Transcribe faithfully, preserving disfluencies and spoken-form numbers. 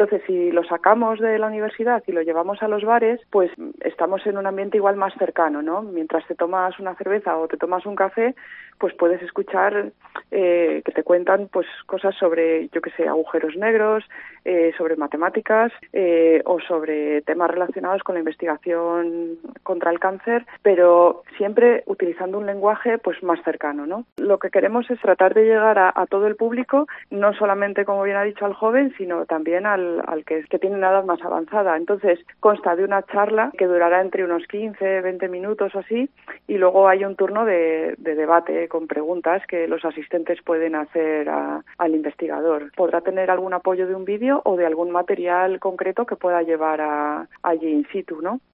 Entonces, si lo sacamos de la universidad y lo llevamos a los bares, pues estamos en un ambiente igual más cercano, ¿no? Mientras te tomas una cerveza o te tomas un café, pues puedes escuchar eh, que te cuentan pues cosas sobre, yo qué sé, agujeros negros, eh, sobre matemáticas eh, o sobre temas relacionados con la investigación contra el cáncer, pero siempre utilizando un lenguaje pues más cercano, ¿no? Lo que queremos es tratar de llegar a, a todo el público, no solamente, como bien ha dicho, al joven, sino también al, al que, que tiene una edad más avanzada. Entonces, consta de una charla que durará entre unos quince, veinte minutos o así, y luego hay un turno de, de debate con preguntas que los asistentes pueden hacer a, al investigador. Podrá tener algún apoyo de un vídeo o de algún material concreto que pueda llevar a, allí in situ, ¿no?